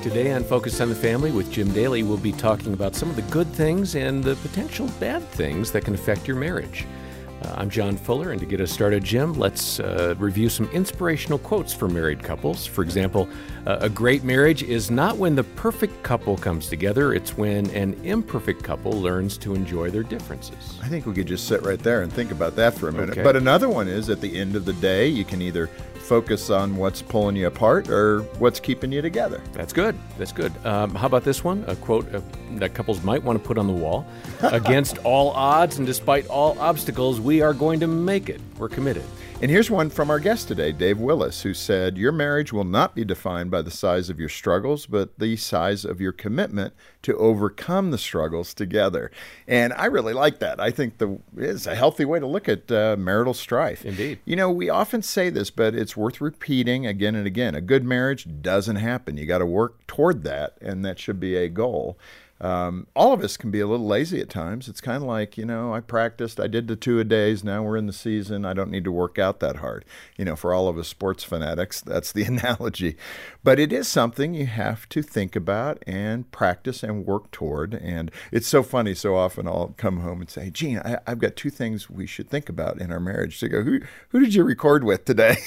Today on Focus on the Family with Jim Daly, we'll be talking about some of the good things and the potential bad things that can affect your marriage. I'm John Fuller, and to get us started, Jim, let's review some inspirational quotes for married couples. For example, a great marriage is not when the perfect couple comes together, it's when an imperfect couple learns to enjoy their differences. I think we could just sit right there and think about that for a minute. Okay. But another one is, at the end of the day, you can either focus on what's pulling you apart or what's keeping you together. That's good. That's good. How about this one? A quote that couples might want to put on the wall. Against all odds and despite all obstacles, we are going to make it. We're committed. And here's one from our guest today, Dave Willis, who said, your marriage will not be defined by the size of your struggles, but the size of your commitment to overcome the struggles together. And I really like that. I think it's a healthy way to look at marital strife. Indeed. You know, we often say this, but it's worth repeating again and again. A good marriage doesn't happen. You got to work toward that, and that should be a goal. All of us can be a little lazy at times. It's kind of like, I practiced, I did the 2-a-days, now we're in the season, I don't need to work out that hard. For all of us sports fanatics, that's the analogy. But it is something you have to think about and practice and work toward. And it's so funny, so often I'll come home and say, Gene, I've got 2 things we should think about in our marriage. She go, who did you record with today?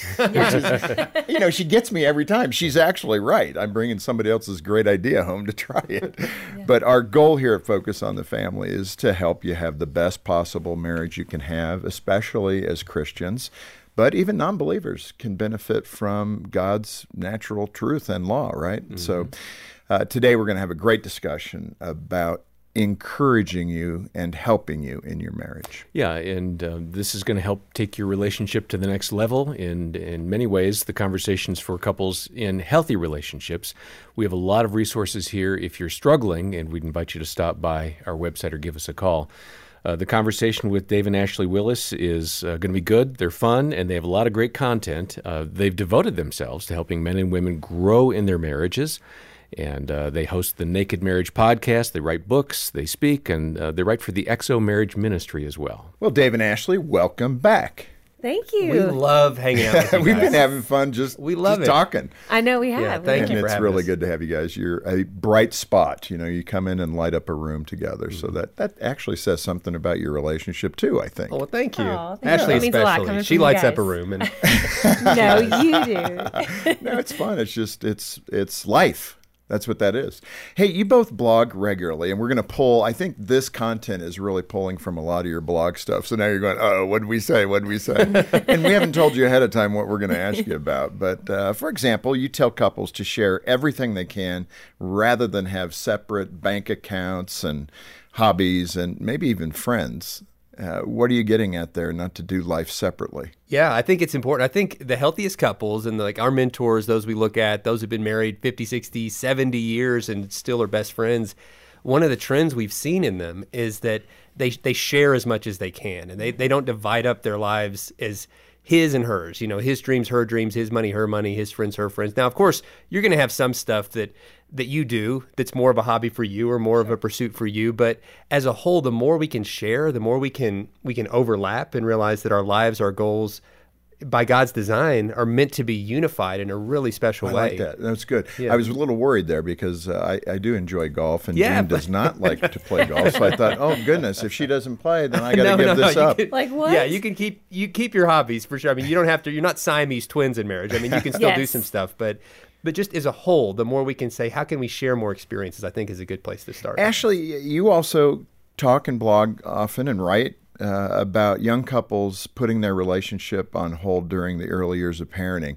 Which is, she gets me every time. She's actually right. I'm bringing somebody else's great idea home to try it. Yeah. But our goal here at Focus on the Family is to help you have the best possible marriage you can have, especially as Christians. But even non-believers can benefit from God's natural truth and law, right? Mm-hmm. So today we're going to have a great discussion about encouraging you and helping you in your marriage. Yeah, and this is going to help take your relationship to the next level. And in many ways, the conversations for couples in healthy relationships. We have a lot of resources here if you're struggling, and we'd invite you to stop by our website or give us a call. The conversation with Dave and Ashley Willis is going to be good. They're fun, and they have a lot of great content. They've devoted themselves to helping men and women grow in their marriages. And they host the Naked Marriage podcast, they write books, they speak, and they write for the XO Marriage Ministry as well. Well, Dave and Ashley, welcome back. Thank you. We love hanging out with you guys. We've been having fun just talking. I know we have. Yeah, thank you for having us. It's really good to have you guys. You're a bright spot. You come in and light up a room together. Mm-hmm. So that actually says something about your relationship too, I think. Oh, well, thank you. Oh, Ashley especially. She lights up a room. And No, you do. No, it's fun. It's just, it's life. That's what that is. Hey, you both blog regularly, and we're going to pull, I think this content is really pulling from a lot of your blog stuff. So now you're going, oh, what did we say? What did we say? And we haven't told you ahead of time what we're going to ask you about. But for example, you tell couples to share everything they can rather than have separate bank accounts and hobbies and maybe even friends. What are you getting at there, not to do life separately? Yeah, I think it's important. I think the healthiest couples and our mentors, those we look at, those who've been married 50, 60, 70 years and still are best friends, one of the trends we've seen in them is that they share as much as they can. And they don't divide up their lives as his and hers, his dreams, her dreams, his money, her money, his friends, her friends. Now, of course, you're going to have some stuff that you do that's more of a hobby for you or more of a pursuit for you. But as a whole, the more we can share, the more we can overlap and realize that our lives, our goals, by God's design, are meant to be unified in a really special way. I like that. That's good. Yeah. I was a little worried there because I do enjoy golf, and Jean does not like to play golf. So I thought, oh goodness, if she doesn't play, then I got to give this up. Like what? Yeah, you keep your hobbies for sure. I mean, you don't have to. You're not Siamese twins in marriage. I mean, you can still do some stuff, but just as a whole, the more we can say, how can we share more experiences, I think is a good place to start. Ashley, you also talk and blog often and write about young couples putting their relationship on hold during the early years of parenting.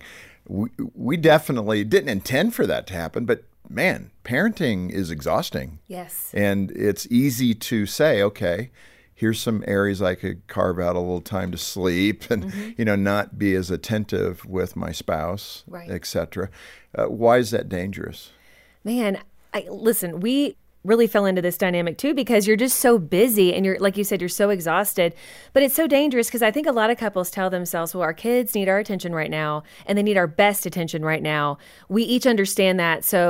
We definitely didn't intend for that to happen, but man, parenting is exhausting. Yes. And it's easy to say, okay, here's some areas I could carve out a little time to sleep and, not be as attentive with my spouse, right, et cetera. Why is that dangerous? Man, listen, we really fell into this dynamic too because you're just so busy and you're, like you said, you're so exhausted. But it's so dangerous because I think a lot of couples tell themselves, well, our kids need our attention right now and they need our best attention right now. We each understand that. So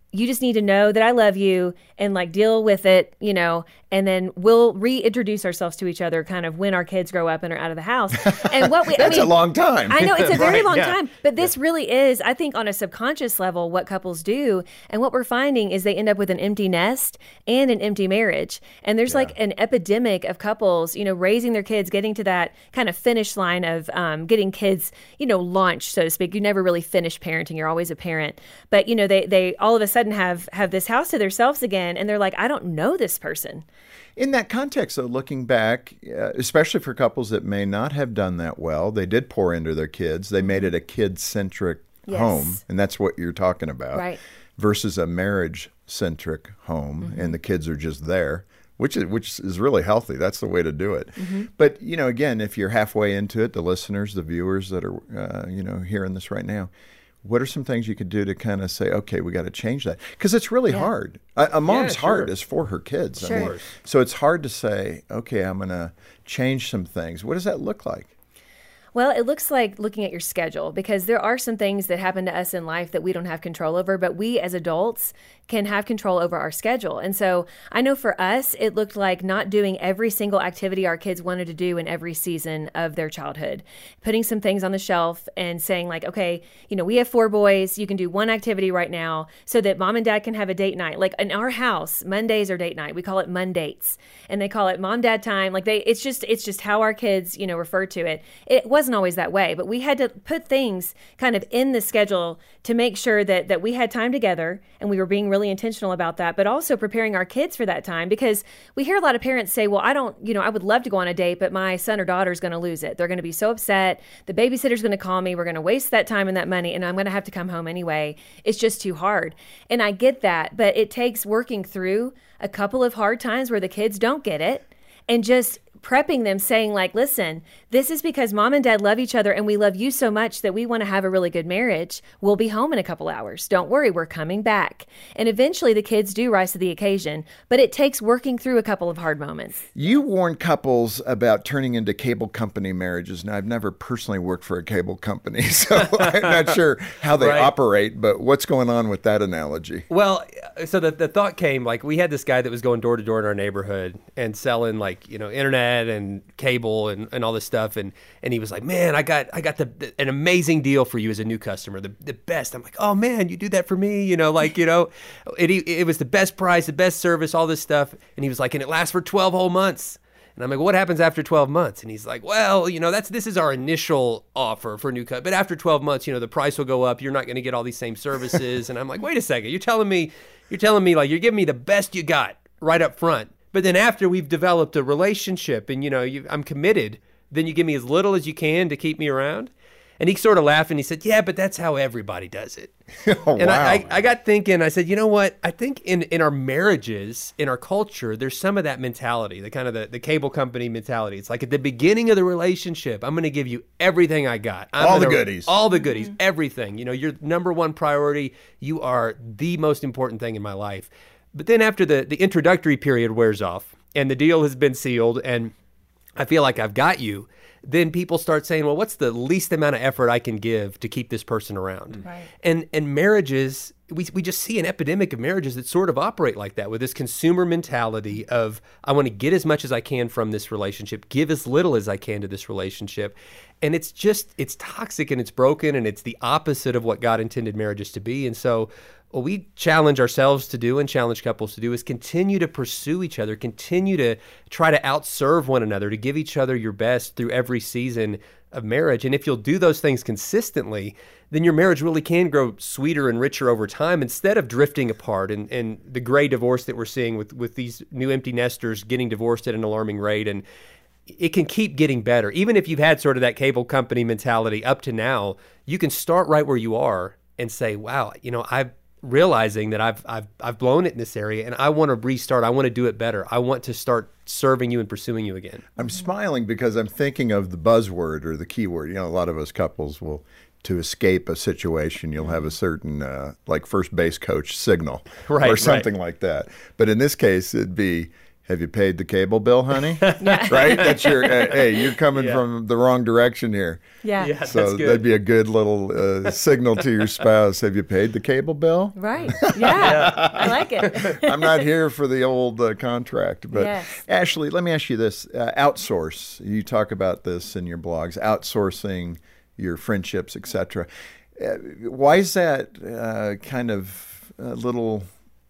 you just need to know that I love you and like deal with it, and then we'll reintroduce ourselves to each other kind of when our kids grow up and are out of the house. And That's a long time. I know it's a very Right, long yeah. time, but this really is, I think, on a subconscious level, what couples do. And what we're finding is they end up with an empty nest and an empty marriage. And there's like an epidemic of couples, raising their kids, getting to that kind of finish line of getting kids, launched, so to speak. You never really finish parenting. You're always a parent. But, they all of a sudden have this house to themselves again. And they're like, I don't know this person. In that context, though, looking back, especially for couples that may not have done that well, they did pour into their kids. They made it a kid-centric Yes. home, and that's what you're talking about, Right. versus a marriage-centric home, and the kids are just there, which is really healthy. That's the way to do it. But, again, if you're halfway into it, the listeners, the viewers that are, hearing this right now, what are some things you could do to kind of say, okay, we got to change that? Because it's really hard. A mom's sure. heart is for her kids. Sure. So it's hard to say, okay, I'm going to change some things. What does that look like? Well, it looks like looking at your schedule, because there are some things that happen to us in life that we don't have control over, but we as adults can have control over our schedule. And so I know for us, it looked like not doing every single activity our kids wanted to do in every season of their childhood, putting some things on the shelf and saying like, okay, we have 4 boys, you can do one activity right now so that mom and dad can have a date night. Like in our house, Mondays are date night. We call it Mondates, and they call it mom dad time. Like it's just how our kids, refer to it. It wasn't always that way, but we had to put things kind of in the schedule to make sure that we had time together, and we were being really intentional about that, but also preparing our kids for that time, because we hear a lot of parents say, well, I would love to go on a date, but my son or daughter is going to lose it. They're going to be so upset. The babysitter's going to call me. We're going to waste that time and that money, and I'm going to have to come home anyway. It's just too hard. And I get that, but it takes working through a couple of hard times where the kids don't get it, and just prepping them, saying like, listen, this is because mom and dad love each other and we love you so much that we want to have a really good marriage. We'll be home in a couple hours. Don't worry, we're coming back. And eventually the kids do rise to the occasion, but it takes working through a couple of hard moments. You warn couples about turning into cable company marriages. Now, I've never personally worked for a cable company, so I'm not sure how they Right. operate, but what's going on with that analogy? Well, so the thought came, like, we had this guy that was going door to door in our neighborhood and selling like, internet and cable and all this stuff. And he was like, man, I got an amazing deal for you as a new customer, the best. I'm like, oh man, you do that for me, it was the best price, the best service, all this stuff. And he was like, and it lasts for 12 whole months. And I'm like, what happens after 12 months? And he's like, well, this is our initial offer for new cut. But after 12 months, the price will go up. You're not going to get all these same services. And I'm like, wait a second. You're telling me like you're giving me the best you got right up front. But then after we've developed a relationship and, I'm committed, then you give me as little as you can to keep me around. And he sort of laughed and he said, yeah, but that's how everybody does it. Oh, And wow. I got thinking, I said, you know what? I think in our marriages, in our culture, there's some of that mentality, the kind of the cable company mentality. It's like at the beginning of the relationship, I'm going to give you everything I got. All the goodies. All the goodies, everything. Your number one priority. You are the most important thing in my life. But then after the introductory period wears off and the deal has been sealed and I feel like I've got you, then people start saying, well, what's the least amount of effort I can give to keep this person around? Right. And marriages, we just see an epidemic of marriages that sort of operate like that, with this consumer mentality of, I want to get as much as I can from this relationship, give as little as I can to this relationship. And it's toxic and it's broken, and it's the opposite of what God intended marriages to be. And so what we challenge ourselves to do and challenge couples to do is continue to pursue each other, continue to try to outserve one another, to give each other your best through every season of marriage. And if you'll do those things consistently, then your marriage really can grow sweeter and richer over time, instead of drifting apart and the gray divorce that we're seeing with these new empty nesters getting divorced at an alarming rate. And it can keep getting better. Even if you've had sort of that cable company mentality up to now, you can start right where you are and say, wow, I'm realizing that I've blown it in this area and I want to restart. I want to do it better. I want to start serving you and pursuing you again. I'm smiling because I'm thinking of the buzzword or the keyword. A lot of us couples will, to escape a situation, you'll have a certain like first base coach signal Right, or something like that. But in this case, it'd be, Have you paid the cable bill, honey? Right? That's your, hey, you're coming from the wrong direction here. Yeah. So that'd be a good little signal to your spouse. Have you paid the cable bill? Right. Yeah. I like it. I'm not here for the old contract. But Yes. Ashley, let me ask you this. Outsource. You talk about this in your blogs, outsourcing your friendships, etc. Why is that kind of a little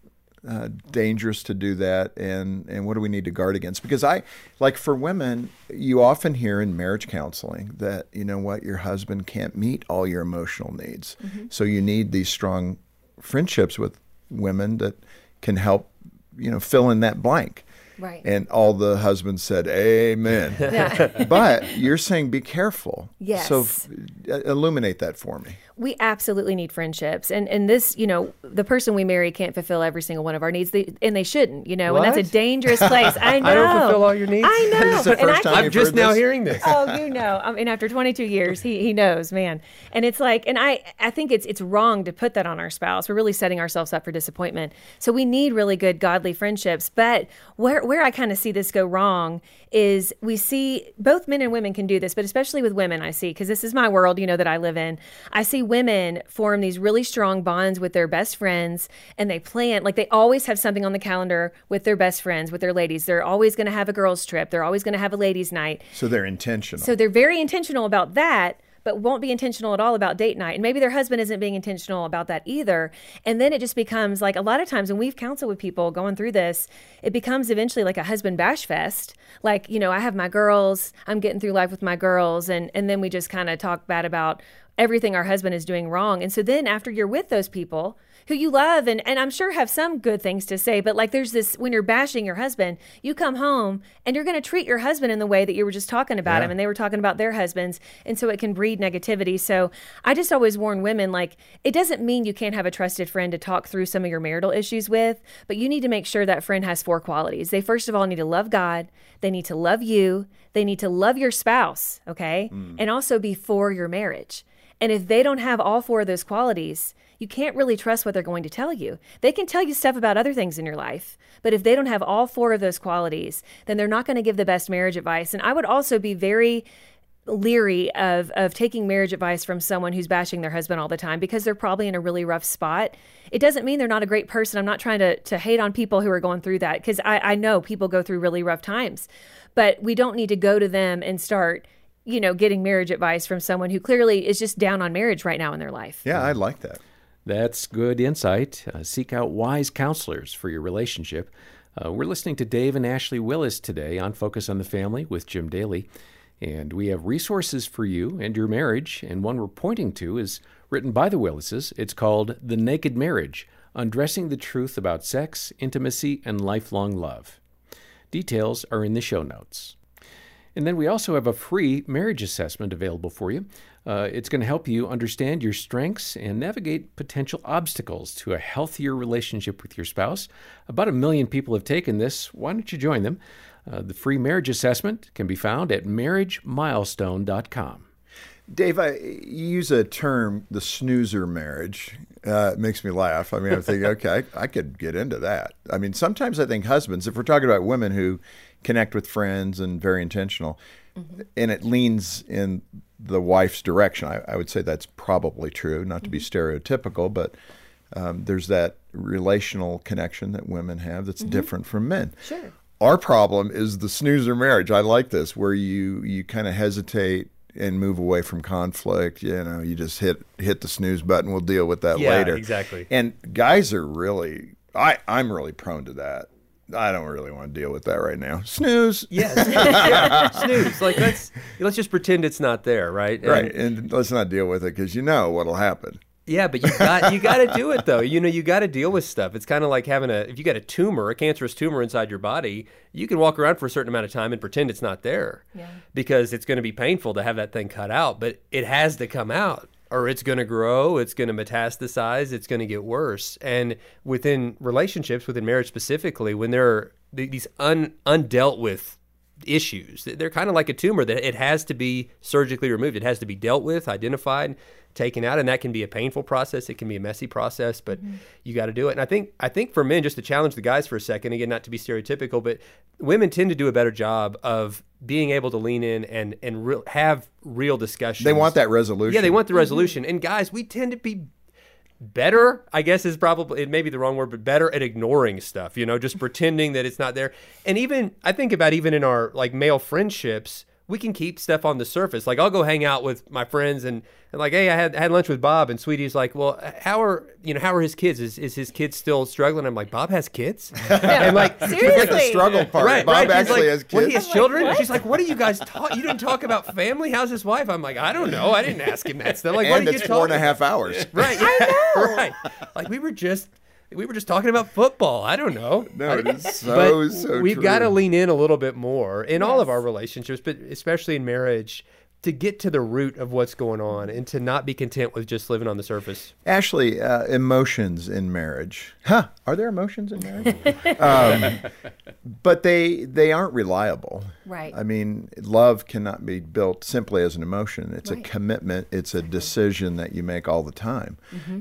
dangerous to do that, and what do we need to guard against? Because for women, you often hear in marriage counseling that, you know what, your husband can't meet all your emotional needs. Mm-hmm. So you need these strong friendships with women that can help, fill in that blank. Right. And all the husbands said, amen. Yeah. But you're saying be careful. Yes. So illuminate that for me. We absolutely need friendships. And this, the person we marry can't fulfill every single one of our needs, and they shouldn't, and that's a dangerous place. I know. I don't fulfill all your needs? I know. This is the first time I'm you've just heard now this? hearing this. Oh, after 22 years, he knows, man. And it's like, and I think it's wrong to put that on our spouse. We're really setting ourselves up for disappointment. So we need really good, godly friendships. But where I kind of see this go wrong is we see both men and women can do this, but especially with women, I see, because this is my world, that I live in. I see women form these really strong bonds with their best friends, and they plan, like they always have something on the calendar with their best friends, with their ladies. They're always going to have a girls' trip. They're always going to have a ladies' night. So they're intentional. So they're very intentional about that, but won't be intentional at all about date night. And maybe their husband isn't being intentional about that either. And then it just becomes like a lot of times when we've counseled with people going through this, it becomes eventually like a husband bash fest. Like, I have my girls, I'm getting through life with my girls. And then we just kind of talk bad about everything our husband is doing wrong. And so then after you're with those people who you love and I'm sure have some good things to say, but like there's this, when you're bashing your husband, you come home and you're going to treat your husband in the way that you were just talking about him and they were talking about their husbands. And so it can breed negativity. So I just always warn women, like, it doesn't mean you can't have a trusted friend to talk through some of your marital issues with, but you need to make sure that friend has 4 qualities. They first of all need to love God. They need to love you. They need to love your spouse. Okay. And also be for your marriage. And if they don't have all 4 of those qualities, you can't really trust what they're going to tell you. They can tell you stuff about other things in your life, but if they don't have all 4 of those qualities, then they're not going to give the best marriage advice. And I would also be very leery of taking marriage advice from someone who's bashing their husband all the time, because they're probably in a really rough spot. It doesn't mean they're not a great person. I'm not trying to hate on people who are going through that, because I know people go through really rough times, but we don't need to go to them and start getting marriage advice from someone who clearly is just down on marriage right now in their life. Yeah, I like that. That's good insight. Seek out wise counselors for your relationship. We're listening to Dave and Ashley Willis today on Focus on the Family with Jim Daly. And we have resources for you and your marriage. And one we're pointing to is written by the Willises. It's called The Naked Marriage, Undressing the Truth About Sex, Intimacy, and Lifelong Love. Details are in the show notes. And then we also have a free marriage assessment available for you. It's going to help you understand your strengths and navigate potential obstacles to a healthier relationship with your spouse. About 1 million people have taken this. Why don't you join them? The free marriage assessment can be found at marriagemilestone.com. Dave, you use a term, the snoozer marriage. It makes me laugh. I mean, I'm thinking, okay, I could get into that. I mean, sometimes I think husbands, if we're talking about women who connect with friends and very intentional, and it leans in the wife's direction, I would say that's probably true, not to be stereotypical, but there's that relational connection that women have that's different from men. Sure. Our problem is the snoozer marriage. I like this, where you kind of hesitate and move away from conflict. You just hit the snooze button. We'll deal with that later. Yeah, exactly. And guys are really, I'm really prone to that. I don't really want to deal with that right now. Snooze. Yes. Yeah, snooze. Like let's just pretend it's not there, right? Right. And let's not deal with it, because you know what'll happen. Yeah, but you got to do it though. You got to deal with stuff. It's kind of like having if you got a tumor, a cancerous tumor inside your body, you can walk around for a certain amount of time and pretend it's not there. Yeah. Because it's going to be painful to have that thing cut out, but it has to come out, or it's going to grow, it's going to metastasize, it's going to get worse. And within relationships, within marriage specifically, when there are these undealt with issues. They're kind of like a tumor that it has to be surgically removed. It has to be dealt with, identified, taken out, and that can be a painful process. It can be a messy process, but you got to do it. And I think for men, just to challenge the guys for a second, again, not to be stereotypical, but women tend to do a better job of being able to lean in and have real discussions. They want that resolution. Yeah, they want the resolution. And guys, we tend to be better, I guess is probably, it may be the wrong word, but better at ignoring stuff, just pretending that it's not there. And even, I think about even in our like male friendships, we can keep stuff on the surface. Like I'll go hang out with my friends and like, hey, I had lunch with Bob, and Sweetie's like, well, how are his kids? Is his kids still struggling? I'm like, Bob has kids? And like, seriously? Like the struggle part. Right, Bob right. actually Like, has kids. what, he has children? what? She's like, what are you guys talking? You didn't talk about family? How's his wife? I'm like, I don't know. I didn't ask him that stuff. Like, what And are you it's talking 4.5 hours. Right. Yeah, right. Like we were just talking about football. I don't know. No, it is But so we've true. got to lean in a little bit more in all of our relationships, but especially in marriage, to get to the root of what's going on and to not be content with just living on the surface. Ashley, emotions in marriage. Are there emotions in marriage? But they aren't reliable. Right. I mean, love cannot be built simply as an emotion. It's a commitment. It's a decision that you make all the time.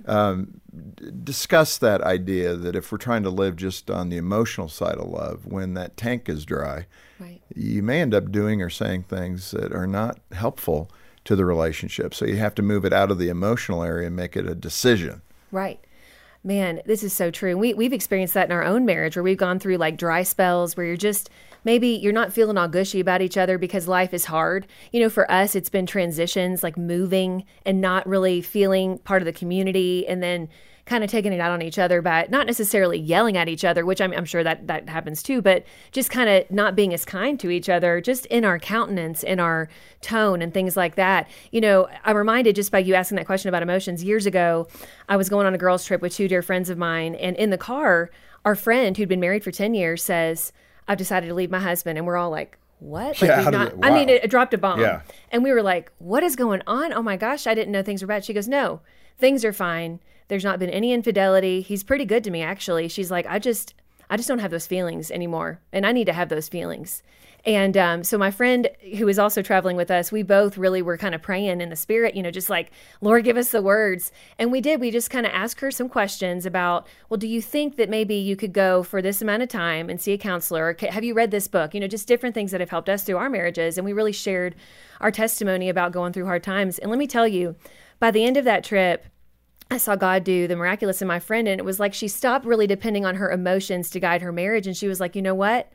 Discuss that idea that if we're trying to live just on the emotional side of love, when that tank is dry, you may end up doing or saying things that are not helpful to the relationship. So you have to move it out of the emotional area and make it a decision. Right. Man, this is so true. We've experienced that in our own marriage where we've gone through like dry spells where maybe you're not feeling all gushy about each other because life is hard. For us, it's been transitions like moving and not really feeling part of the community, and then kind of taking it out on each other by not necessarily yelling at each other, which I'm sure that happens too, but just kind of not being as kind to each other, just in our countenance, in our tone and things like that. I'm reminded just by you asking that question about emotions. Years ago, I was going on a girls' trip with two dear friends of mine, and in the car, our friend who'd been married for 10 years says, I've decided to leave my husband. And we're all like, what? Like, Yeah, I mean, it dropped a bomb. Yeah. And we were like, what is going on? Oh my gosh, I didn't know things were bad. She goes, no, things are fine. There's not been any infidelity. He's pretty good to me, actually. She's like, I just don't have those feelings anymore, and I need to have those feelings. And so my friend who was also traveling with us, we both really were kind of praying in the spirit, just like, Lord, give us the words. And we did. We just kind of asked her some questions about, well, do you think that maybe you could go for this amount of time and see a counselor? Or have you read this book? Just different things that have helped us through our marriages. And we really shared our testimony about going through hard times. And let me tell you, by the end of that trip, I saw God do the miraculous in my friend, and it was like she stopped really depending on her emotions to guide her marriage, and she was like, you know what?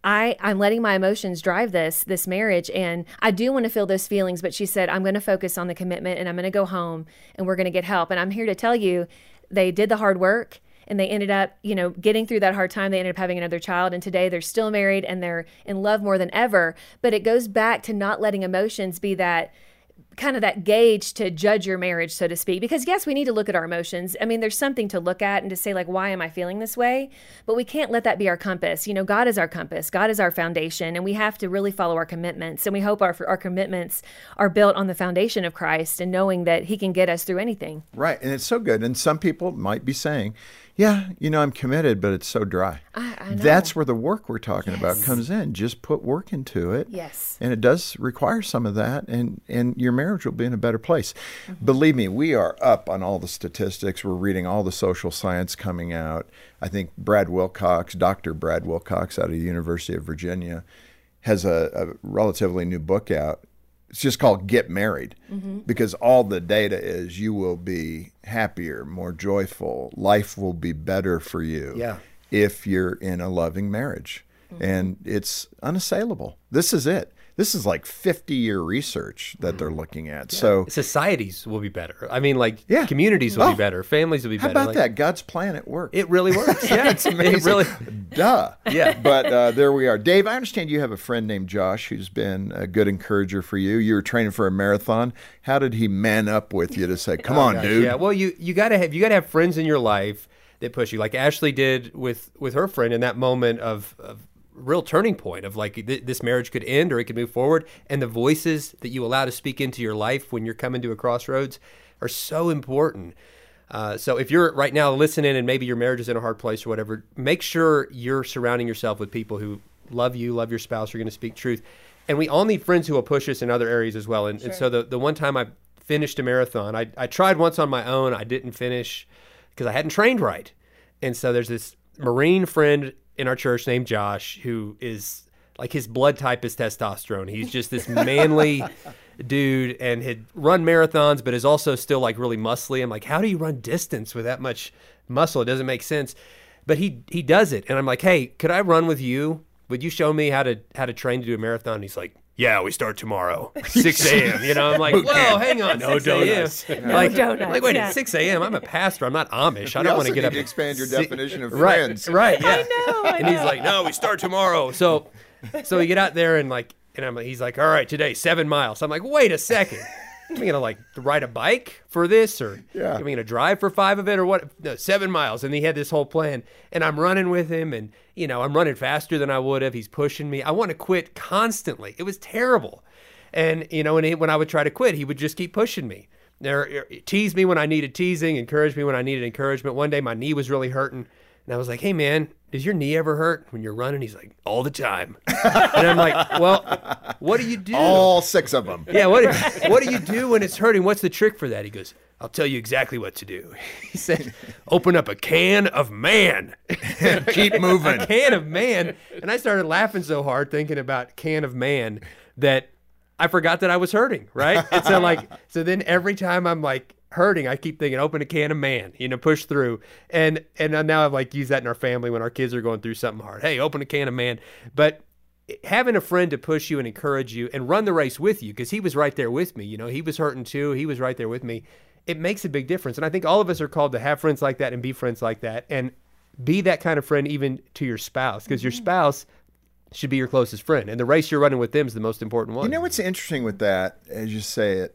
I'm letting my emotions drive this marriage, and I do want to feel those feelings, but she said, I'm going to focus on the commitment, and I'm going to go home, and we're going to get help. And I'm here to tell you, they did the hard work, and they ended up, getting through that hard time. They ended up having another child, and today they're still married, and they're in love more than ever. But it goes back to not letting emotions be that kind of that gauge to judge your marriage, so to speak. Because yes, we need to look at our emotions. I mean, there's something to look at and to say, like, why am I feeling this way? But we can't let that be our compass. God is our compass. God is our foundation. And we have to really follow our commitments. And we hope our commitments are built on the foundation of Christ and knowing that he can get us through anything. Right. And it's so good. And some people might be saying, yeah, I'm committed, but it's so dry. I know. That's where the work we're talking about comes in. Just put work into it. Yes. And it does require some of that, and your marriage will be in a better place. Believe me, we are up on all the statistics. We're reading all the social science coming out. I think Dr. Brad Wilcox out of the University of Virginia has a relatively new book out. It's just called Get Married, because all the data is you will be happier, more joyful. Life will be better for you if you're in a loving marriage. And it's unassailable. This is it. This is like 50-year research that they're looking at. Yeah. So societies will be better. I mean, communities will be better. Families will be better. How about that? God's plan at work. It really works. Yeah, it's amazing. It really, duh. Yeah. But there we are. Dave, I understand you have a friend named Josh who's been a good encourager for you. You were training for a marathon. How did he man up with you to say, "Come on, dude"? Yeah. Well, you gotta have friends in your life that push you, like Ashley did with her friend in that moment of real turning point of like this marriage could end or it could move forward, and the voices that you allow to speak into your life when you're coming to a crossroads are so important. So if you're right now listening and maybe your marriage is in a hard place or whatever, make sure you're surrounding yourself with people who love you, love your spouse, you're going to speak truth. And we all need friends who will push us in other areas as well. And so the one time I finished a marathon, I tried once on my own. I didn't finish because I hadn't trained right. And so there's this Marine friend in our church named Josh who is like, his blood type is testosterone. He's just this manly dude and had run marathons, but is also still like really muscly. I'm like, how do you run distance with that much muscle? It doesn't make sense. But he does it. And I'm like, hey, could I run with you? Would you show me how to train to do a marathon? And he's like, yeah, we start tomorrow, 6 a.m. You know, I'm like, whoa, hang on, No 6 a.m. donuts. Like, donuts, like, wait, yeah. it's 6 a.m. I'm a pastor. I'm not Amish. I You don't want also to get need up. to expand your Si- definition of right, friends. Right, yeah. I And he's like, no, we start tomorrow. So we get out there and like, he's like, all right, today 7 miles. I'm like, wait a second. Am I gonna like ride a bike for this, or Yeah. am I gonna drive for 5 of it, or what? No, 7 miles. And he had this whole plan, and I'm running with him, and I'm running faster than I would have. He's pushing me. I want to quit constantly. It was terrible. And when I would try to quit, he would just keep pushing me. Tease me when I needed teasing, encourage me when I needed encouragement. One day my knee was really hurting, and I was like, hey man, does your knee ever hurt when you're running? He's like, all the time. And I'm like, well, what do you do? All 6 of them. Yeah, what do you do when it's hurting? What's the trick for that? He goes, I'll tell you exactly what to do. He said, open up a can of man. Keep moving. A can of man. And I started laughing so hard thinking about can of man that I forgot that I was hurting, right? And so then every time I'm like hurting, I keep thinking, open a can of man, push through. And now I've like used that in our family when our kids are going through something hard. Hey, open a can of man. But having a friend to push you and encourage you and run the race with you, because he was right there with me. He was hurting too. He was right there with me. It makes a big difference. And I think all of us are called to have friends like that and be friends like that and be that kind of friend even to your spouse, because your spouse should be your closest friend. And the race you're running with them is the most important one. You know what's interesting with that, as you say it,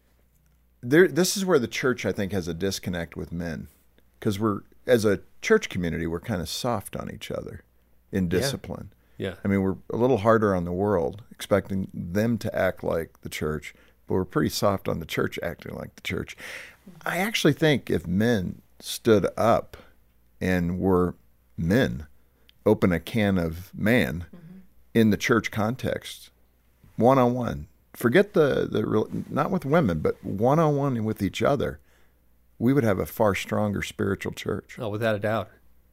this is where the church, I think, has a disconnect with men. Because as a church community, we're kind of soft on each other in discipline. Yeah. I mean, we're a little harder on the world, expecting them to act like the church, but we're pretty soft on the church acting like the church. I actually think if men stood up and were men, open a can of man in the church context, one-on-one, forget not with women, but one-on-one with each other, we would have a far stronger spiritual church. Oh, without a doubt.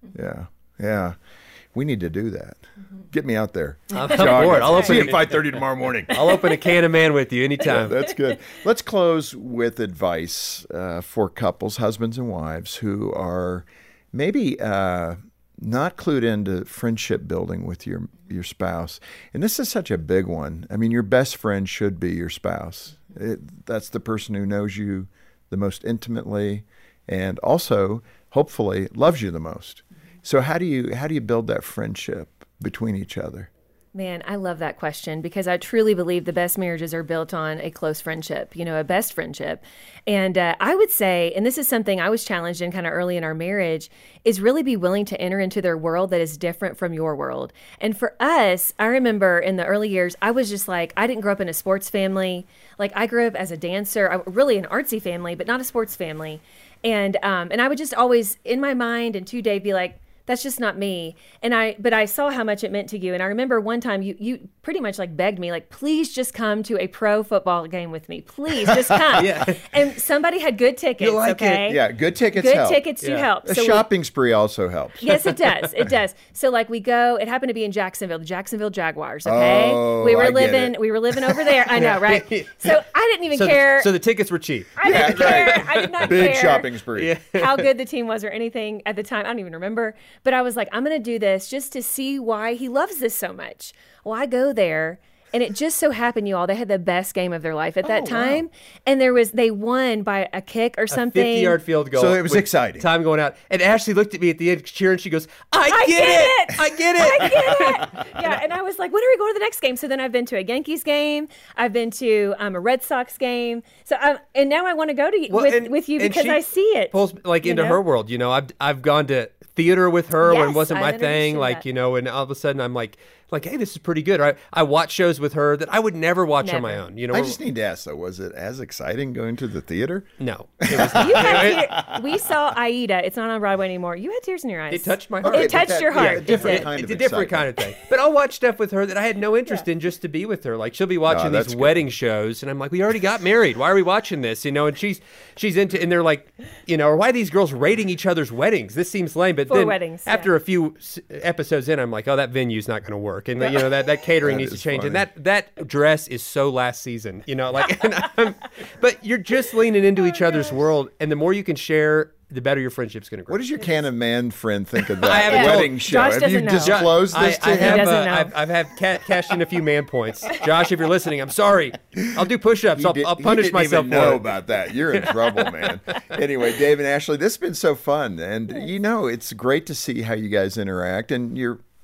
Yeah. We need to do that. Get me out there. I'm for it. I'll See you open, at 5:30 tomorrow morning. I'll open a can of man with you anytime. That's good. Let's close with advice for couples, husbands and wives, who are maybe not clued into friendship building with your spouse. And this is such a big one. I mean, your best friend should be your spouse. That's the person who knows you the most intimately and also, hopefully, loves you the most. So how do you build that friendship between each other? Man, I love that question because I truly believe the best marriages are built on a close friendship, a best friendship. And I would say, and this is something I was challenged in kind of early in our marriage, is really be willing to enter into their world that is different from your world. And for us, I remember in the early years, I was just like, I didn't grow up in a sports family. Like I grew up as a dancer, really an artsy family, but not a sports family. And I would just always, in my mind and to Dave, be like, that's just not me. But I saw how much it meant to you. And I remember one time you pretty much like begged me, like, please just come to a pro football game with me. Please just come. Yeah. And somebody had good tickets. You like okay. Yeah, good tickets Good help. tickets do help. A So shopping spree also helps. Yes, it does. It does. So like we go, it happened to be in Jacksonville, the Jacksonville Jaguars. Okay. Oh, we I were get living over there. I know, right? So I didn't even care. So the tickets were cheap. I didn't care. I did not Big care shopping spree. how good the team was or anything at the time. I don't even remember. But I was like, I'm going to do this just to see why he loves this so much. Well, I go there. And it just so happened, you all, they had the best game of their life at that time. Wow. And they won by a kick or something. A 50-yard field goal. So it was exciting. Time going out. And Ashley looked at me at the end cheering. She goes, I get it. I get it. Yeah. And I was like, when are we going to the next game? So then I've been to a Yankees game. I've been to a Red Sox game. So and now I want to go to with you because I see it. Pulls into her world. I've gone to theater with her when it wasn't my thing. And all of a sudden I'm like like, hey, this is pretty good. Or I watch shows with her that I would never watch on my Never. own. You know, I just need to ask though, was it as exciting going to the theater? no, it was not. You had we saw Aida. It's not on Broadway anymore. You had tears in your eyes. It touched my heart. Okay, It touched but your that- heart. yeah, different It's kind It's of a different kind of excitement. thing. But I'll watch stuff with her that I had no interest in just to be with her. Like she'll be watching that's these good. wedding shows, and I'm like, we already got married. Why are we watching this? You know, and she's into, and they're like, you know, or why are these girls rating each other's weddings? This seems lame. But For then weddings, after a few episodes in, I'm like, oh, that venue's not going to work, and you know that catering That needs to is change, funny. and that dress is so last season. You know, like, but you're just leaning into each other's world, and the more you can share, the better your friendship's going to grow. What does your can of man friend think of I that haven't told- wedding show? Josh Have you doesn't know. disclosed this to I him? have, doesn't know. I've had cashed in a few man points. Josh, if you're listening, I'm sorry. I'll do push-ups. I'll He punish didn't myself even for know it. about that. You're in trouble, man. Anyway, Dave and Ashley, this has been so fun, and you know it's great to see how you guys interact, and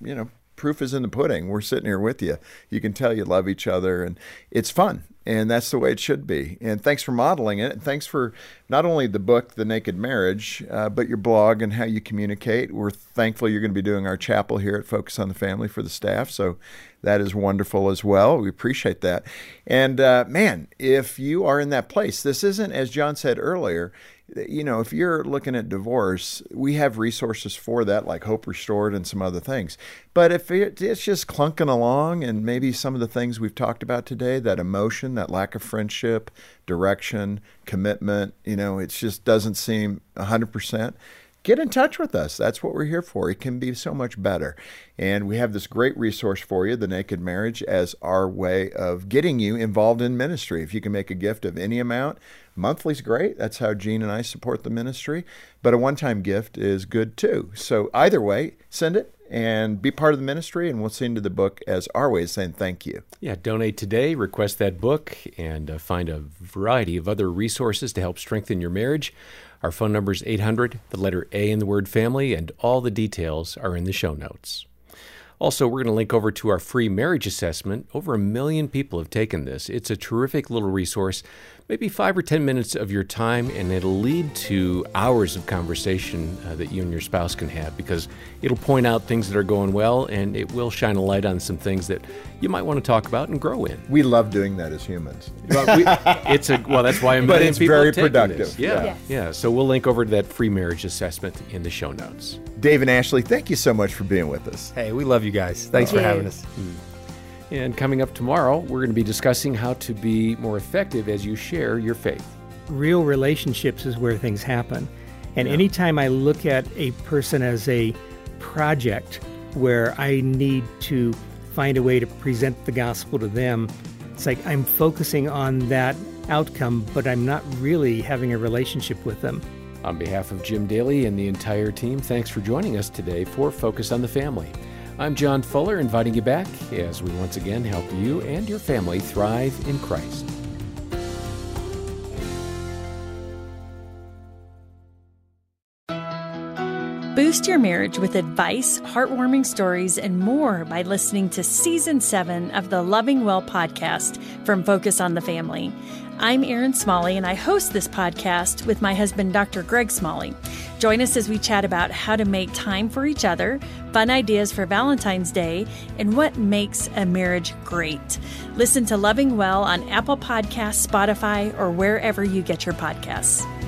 proof is in the pudding. We're sitting here with you. You can tell you love each other, and it's fun. And that's the way it should be. And thanks for modeling it. And thanks for not only the book, The Naked Marriage, but your blog and how you communicate. We're thankful you're going to be doing our chapel here at Focus on the Family for the staff. So that is wonderful as well. We appreciate that. And man, if you are in that place, this isn't, as John said earlier, you know, if you're looking at divorce, we have resources for that, like Hope Restored and some other things. But if it's just clunking along, and maybe some of the things we've talked about today, that emotion, that lack of friendship, direction, commitment, you know, it just doesn't seem 100%. Get in touch with us. That's what we're here for. It can be so much better. And we have this great resource for you, The Naked Marriage, as our way of getting you involved in ministry. If you can make a gift of any amount, monthly's great. That's how Gene and I support the ministry. But a one-time gift is good too. So either way, send it and be part of the ministry, and we'll send you the book as our way of saying thank you. Yeah, donate today, request that book, and find a variety of other resources to help strengthen your marriage. Our phone number is 800, the letter A in the word family, and all the details are in the show notes. Also, we're going to link over to our free marriage assessment. Over 1 million people have taken this. It's a terrific little resource, maybe 5 or 10 minutes of your time, and it'll lead to hours of conversation that you and your spouse can have, because it'll point out things that are going well, and it will shine a light on some things that you might want to talk about and grow in. We love doing that as humans. Well, that's why 1 But million it's people very have taken productive. this. Yeah, Yes. yeah. So we'll link over to that free marriage assessment in the show notes. Dave and Ashley, thank you so much for being with us. Hey, we love you guys. Thanks for Thank you. having us. And coming up tomorrow, we're going to be discussing how to be more effective as you share your faith. Real relationships is where things happen. And anytime I look at a person as a project where I need to find a way to present the gospel to them, it's like I'm focusing on that outcome, but I'm not really having a relationship with them. On behalf of Jim Daly and the entire team, thanks for joining us today for Focus on the Family. I'm John Fuller, inviting you back as we once again help you and your family thrive in Christ. Boost your marriage with advice, heartwarming stories, and more by listening to Season 7 of the Loving Well podcast from Focus on the Family. I'm Erin Smalley, and I host this podcast with my husband, Dr. Greg Smalley. Join us as we chat about how to make time for each other, fun ideas for Valentine's Day, and what makes a marriage great. Listen to Loving Well on Apple Podcasts, Spotify, or wherever you get your podcasts.